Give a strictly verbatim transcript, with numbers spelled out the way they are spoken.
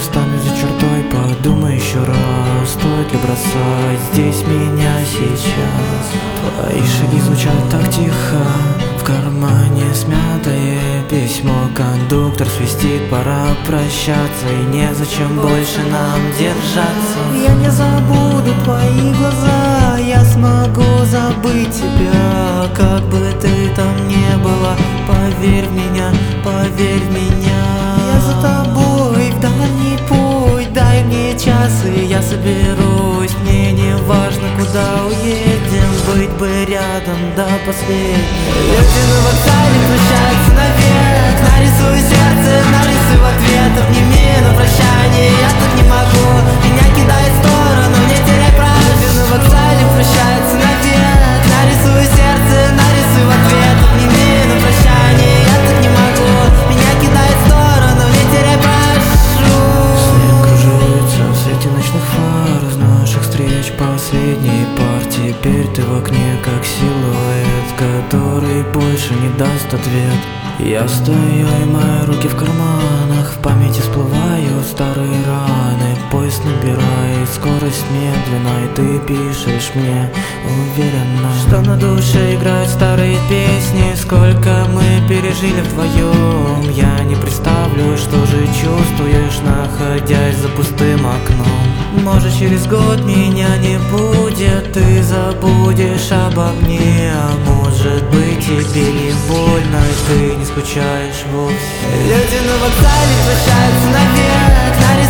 останусь за чертой, подумай еще раз, стоит ли бросать здесь меня сейчас. Твои шаги звучат так тихо, в кармане смятое письмо. Кондуктор свистит, пора прощаться, и незачем больше нам держаться. Я не забуду твои глаза, я смогу забыть тебя, как бы ты там ни была. Поверь в меня, поверь в меня. Я за тобой в дальний путь, дай мне час, и я соберусь. Мне не важно, куда уедем, быть бы рядом до последнего. Люди на вокзале прощаются навек, нарисуй сердце, нарисуй в ответ. Обними на прощание, я так не могу, меня кидает в сторону, не теряй прав. Люди на вокзале прощаются навек, нарисуй сердце, нарисуй в ответ. Обними на прощание, я так не могу, меня кидает в сторону, не теряй прошу. Снег кружится в свете ночных фар из наших встреч последней пар. Теперь ты в окне как силуэт, который больше не даст ответ. Я стою, и мои руки в карманах, в памяти всплывают старые раны. Поезд набирает скорость медленно, и ты пишешь мне уверенно, что на душе играют старые песни. Сколько мы пережили вдвоем, я не представлю, что же чувствуешь, находясь за пустым окном. Может, через год меня не будет, ты забудешь обо мне. А может быть, тебе не больно, ты не скучаешь вовсе. Люди на вокзале прощаются навек,